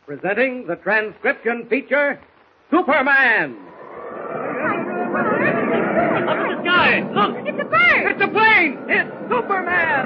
presenting the transcription feature, Superman. Up in the sky! Look! It's a bird! It's a plane! It's Superman!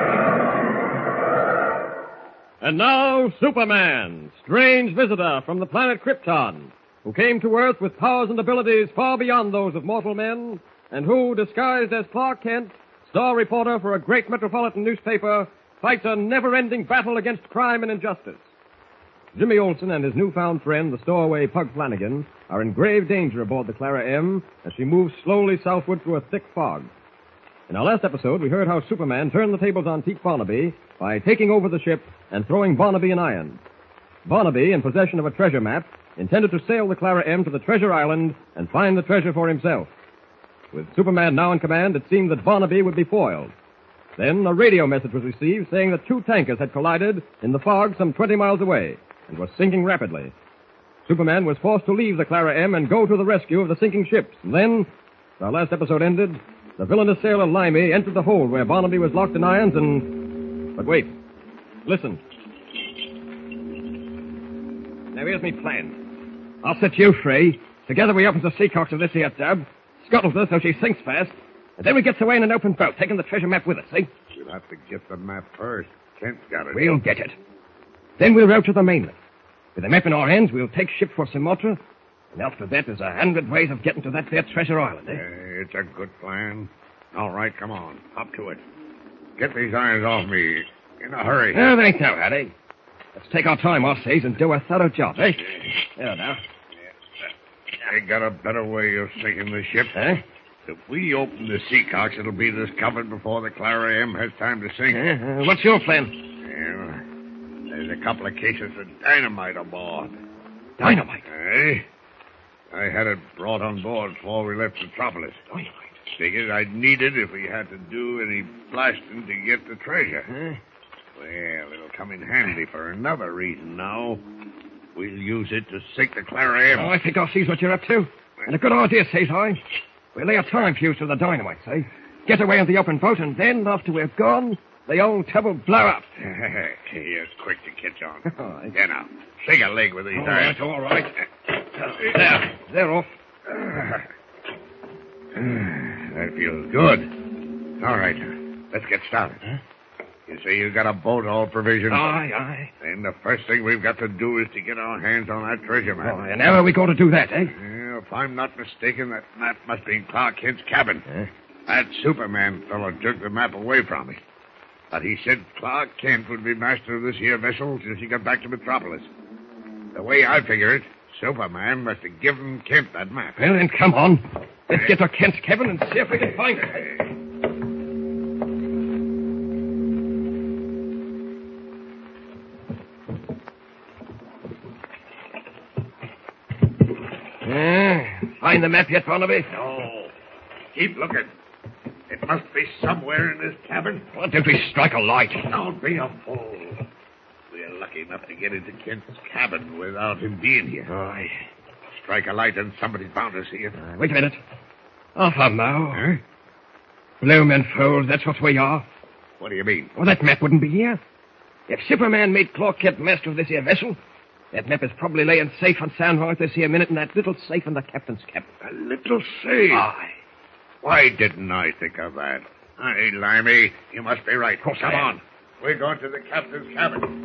And now, Superman, strange visitor from the planet Krypton, who came to Earth with powers and abilities far beyond those of mortal men, and who, disguised as Clark Kent, star reporter for a great metropolitan newspaper, fights a never-ending battle against crime and injustice. Jimmy Olsen and his newfound friend, the stowaway Pug Flanagan, are in grave danger aboard the Clara M as she moves slowly southward through a thick fog. In our last episode, we heard how Superman turned the tables on Teak Barnaby by taking over the ship and throwing Barnaby in irons. Barnaby, in possession of a treasure map, intended to sail the Clara M to the treasure island and find the treasure for himself. With Superman now in command, it seemed that Barnaby would be foiled. Then a radio message was received saying that two tankers had collided in the fog some 20 miles away and were sinking rapidly. Superman was forced to leave the Clara M and go to the rescue of the sinking ships. And then, as our last episode ended, the villainous sailor Limey entered the hold where Barnaby was locked in irons and... But wait. Listen. Now here's me plan. I'll set you free. Together we open the seacocks of this here tub, scuttle her so she sinks fast, and then we gets away in an open boat, taking the treasure map with us, see? We'll have to get the map first. Kent's got it. We'll get it. Then we'll row to the mainland. With the map in our hands, we'll take ship for Sumatra, and after that, there's 100 ways of getting to that there treasure island, eh? It's a good plan. All right, come on. Up to it. Get these irons off me. In a hurry. No, there ain't no hurry. Let's take our time, I says, and do a thorough job, eh? There now. I got a better way of sinking the ship. Huh? If we open the seacocks, it'll be discovered before the Clara M has time to sink. What's your plan? Well, there's a couple of cases of dynamite aboard. Dynamite? Eh? I had it brought on board before we left Metropolis. Dynamite? Figured I'd need it if we had to do any blasting to get the treasure. Huh? Well, it'll come in handy for another reason now. We'll use it to sink the Clara M. Oh, I think I sees what you're up to. And a good idea, says I. We'll lay a time fuse to the dynamite, say. Get away in the open boat, and then, after we're gone, the old tub will blow up. You're quick to catch on. All right. There now. Shake a leg with these irons. All right. There. They're off. That feels good. All right. Let's get started. Huh? You say you got a boat all provisioned? Aye. Then the first thing we've got to do is to get our hands on that treasure map. Oh, and how are we going to do that, eh? Yeah, if I'm not mistaken, that map must be in Clark Kent's cabin. Huh? That Superman fellow took the map away from me. But he said Clark Kent would be master of this here vessel till he got back to Metropolis. The way I figure it, Superman must have given Kent that map. Well, then, come on. Let's get to Kent's cabin and see if we can find it. Find the map yet, Barnaby? No. Keep looking. It must be somewhere in this cabin. Why don't we strike a light? Don't be a fool. We're lucky enough to get into Kent's cabin without him being here. Aye. Strike a light and somebody's bound to see it. Wait a minute. Off her now. Huh? Bloomin' fools, that's what we are. What do you mean? Well, that map wouldn't be here. If Superman made Clark Kent master of this here vessel, that map is probably laying safe and sound right this here minute in that little safe in the captain's cabin. A little safe? Aye. Why didn't I think of that? Aye, Limey, you must be right. Come on. We're going to the captain's cabin.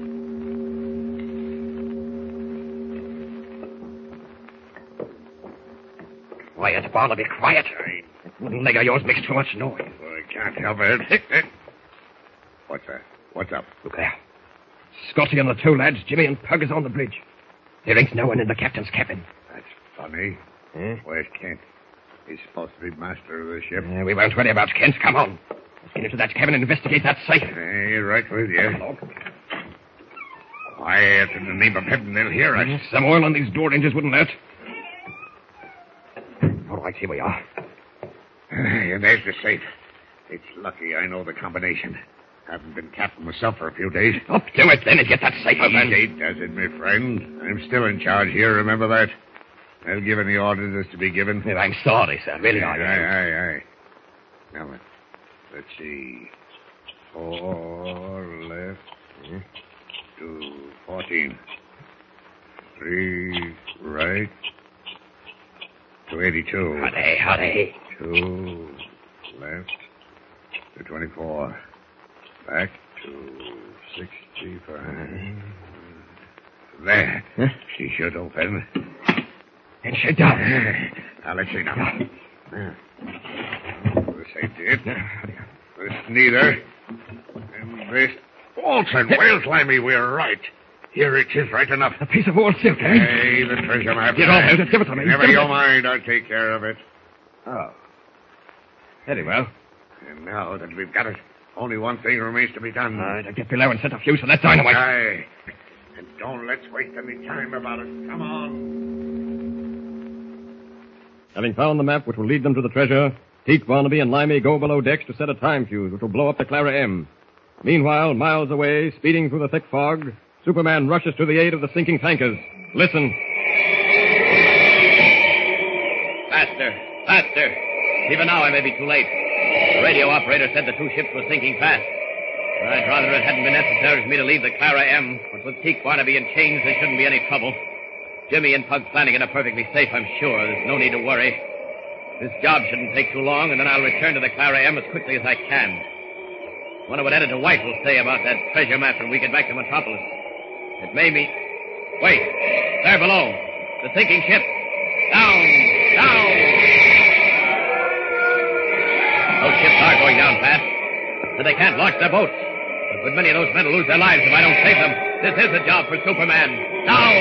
Quiet, Barnaby, quiet. That wooden leg of yours makes too much noise. Well, I can't help it. What's that? What's up? Look there. Scotty and the two lads, Jimmy and Pug, is on the bridge. There ain't no one in the captain's cabin. That's funny. Huh? Where's Kent? He's supposed to be master of the ship. We won't worry about Kent. Come on. Let's get into that cabin and investigate that safe. You're right with you. Quiet, in the name of heaven, they'll hear us. Some oil on these door hinges wouldn't hurt. All right, here we are. And there's the safe. It's lucky I know the combination. Haven't been captain myself for a few days. Up to it, then, and get that safe open. Easy does it, my friend. I'm still in charge here, remember that? I'll give any orders as to be given. Well, I'm sorry, sir. Really, I Aye. Now, let's see. 4 left. 2, 14. 3 right. 282. Howdy. 2 left. 224. Back to 65. There. Huh? She should open. And sit down. Now, let's see now. This ain't it. This neither. And this also. Well, Limey, we're right. Here it is, right enough. A piece of old silk, eh? Hey, the treasure map. Get off it. Give it to me. Never you mind. I'll take care of it. Oh. Very well. And now that we've got it, only one thing remains to be done. All right, I'll get below and set a fuse for that dynamite. Aye. And don't let's waste any time about it. Come on. Having found the map which will lead them to the treasure, Teak, Barnaby, and Limey go below decks to set a time fuse which will blow up the Clara M. Meanwhile, miles away, speeding through the thick fog, Superman rushes to the aid of the sinking tankers. Listen. Faster. Even now I may be too late. The radio operator said the two ships were sinking fast. I'd rather it hadn't been necessary for me to leave the Clara M, but with Teak, Barnaby, and chains, there shouldn't be any trouble. Jimmy and Pug Flanagan are perfectly safe, I'm sure. There's no need to worry. This job shouldn't take too long, and then I'll return to the Clara M as quickly as I can. Wonder what Editor White will say about that treasure map when we get back to Metropolis. It may mean... Wait. There below. The sinking ship. Down! Those ships are going down fast. And they can't launch their boats. A good many of those men will lose their lives if I don't save them. This is a job for Superman. Down!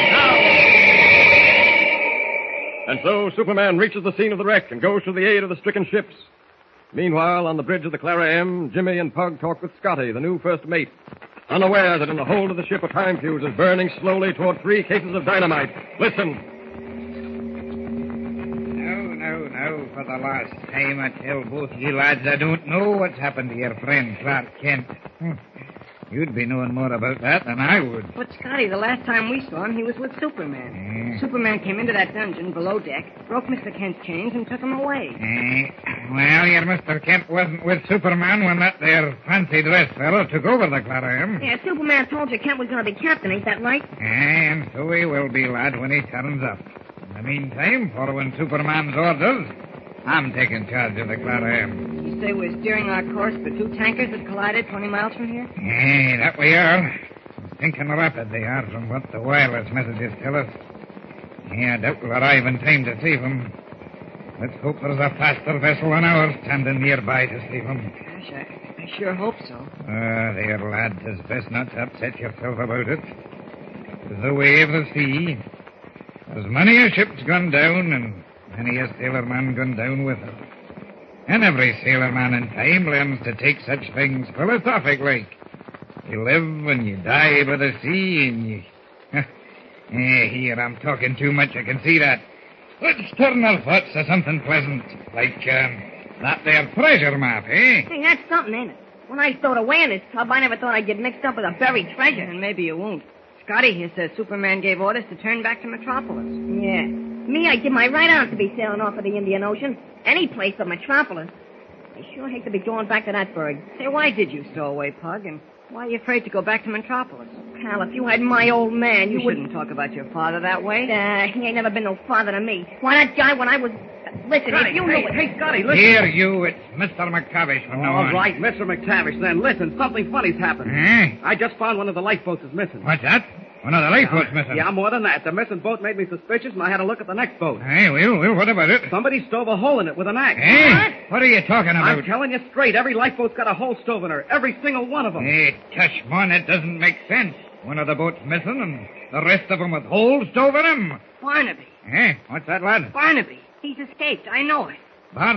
And so Superman reaches the scene of the wreck and goes to the aid of the stricken ships. Meanwhile, on the bridge of the Clara M, Jimmy and Pug talk with Scotty, the new first mate, unaware that in the hold of the ship a time fuse is burning slowly toward 3 cases of dynamite. Listen. No, for the last time I tell both you lads I don't know what's happened to your friend Clark Kent. You'd be knowing more about that than I would. But, Scotty, the last time we saw him, he was with Superman. Superman came into that dungeon below deck, broke Mr. Kent's chains, and took him away. Well, your Mr. Kent wasn't with Superman when that there fancy dress fellow took over the Clara M. Yeah, Superman told you Kent was going to be captain, ain't that right? And so he will be, lad, when he turns up. In the meantime, following Superman's orders, I'm taking charge of the Clara M. You say we're steering our course for 2 tankers that collided 20 miles from here? That we are. Thinking rapid they are from what the wireless messages tell us. I doubt we'll arrive in time to save them. Let's hope there's a faster vessel than ours standing nearby to save them. Gosh, I sure hope so. There, lad, 'tis best not to upset yourself about it. 'Tis the way of the sea. There's many a ship's gone down, and many a sailorman gone down with it. And every sailorman in time learns to take such things philosophic-like. You live and you die by the sea, and you... Here, I'm talking too much, I can see that. Let's turn our thoughts to something pleasant, like that there treasure map, eh? Hey, that's something, ain't it? When I stowed away in this tub, I never thought I'd get mixed up with a buried treasure. And maybe you won't. Scotty here says Superman gave orders to turn back to Metropolis. Yeah. Me, I'd give my right arm to be sailing off of the Indian Ocean. Any place but Metropolis. I sure hate to be going back to that burg. Say, why did you stow away, Pug? And why are you afraid to go back to Metropolis? Pal, if you had my old man, You shouldn't talk about your father that way. He ain't never been no father to me. Why, that guy when I was... Listen, Scotty, if you knew it... hey, Scotty, listen. Here, you, it's Mr. McTavish from now on. All right, Mr. McTavish, then listen, something funny's happened. I just found one of the lifeboats is missing. What's that? One of the lifeboats missing? Yeah, more than that. The missing boat made me suspicious, and I had to look at the next boat. Well, what about it? Somebody stove a hole in it with an axe. What are you talking about? I'm telling you straight, every lifeboat's got a hole stove in her. Every single one of them. Tush, man, it doesn't make sense. One of the boats missing, and the rest of them with holes stove in them. Barnaby. What's that, lad? Barnaby. He's escaped. I know it.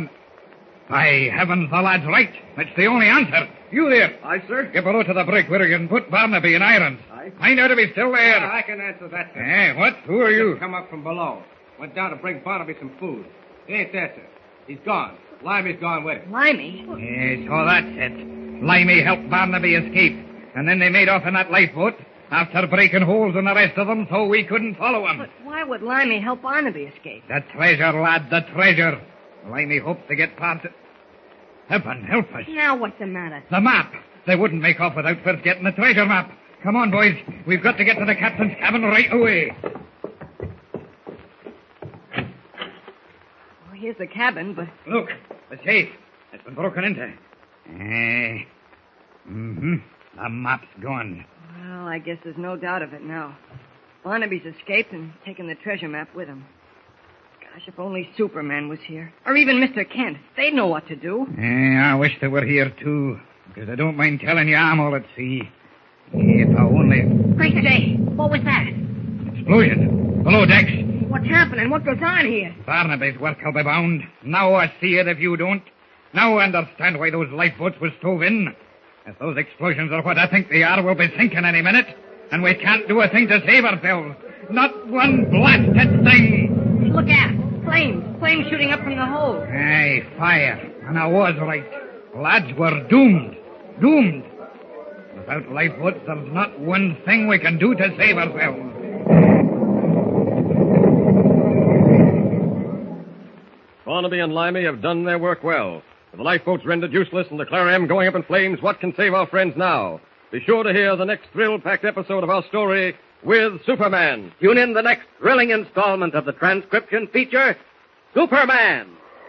By heavens, the lad's right. That's the only answer. You there. Aye, sir. Get below to the brig where you can put Barnaby in irons. Aye. Find out if he's still there. I can answer that, sir. What? Who are you? Come up from below. Went down to bring Barnaby some food. He ain't there, sir. He's gone. Limey's gone with him. Limey? So that's it. Limey helped Barnaby escape. And then they made off in that lifeboat after breaking holes in the rest of them so we couldn't follow him. But why would Limey help Barnaby escape? The treasure, lad, the treasure. Limey hoped to get past it. Help us. Now what's the matter? The map. They wouldn't make off without first getting the treasure map. Come on, boys. We've got to get to the captain's cabin right away. Well, here's the cabin, but... Look, the safe. It's been broken into. The map's gone. Well, I guess there's no doubt of it now. Barnaby's escaped and taken the treasure map with him. Gosh, if only Superman was here. Or even Mr. Kent. They'd know what to do. I wish they were here, too. Because I don't mind telling you I'm all at sea. If I only... Gracious day, what was that? Explosion. Below decks. What's happening? What goes on here? Barnaby's work, I'll be bound. Now I see it if you don't. Now I understand why those lifeboats were stove in. If those explosions are what I think they are, we'll be sinking any minute. And we can't do a thing to save ourselves. Not one blasted thing. Look out. Flames. Flames shooting up from the hold. Aye, fire. And I was right. Lads, we're doomed. Doomed. Without lifeboats, there's not one thing we can do to save ourselves. Barnaby and Limey have done their work well. With the lifeboats rendered useless and the Clara M going up in flames, what can save our friends now? Be sure to hear the next thrill-packed episode of our story with Superman. Tune in the next thrilling installment of the transcription feature, Superman.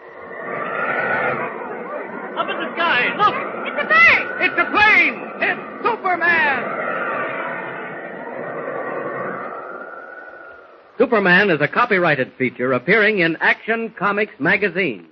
Up in the sky, look! It's a bird! It's a plane! It's Superman! Superman is a copyrighted feature appearing in Action Comics magazine.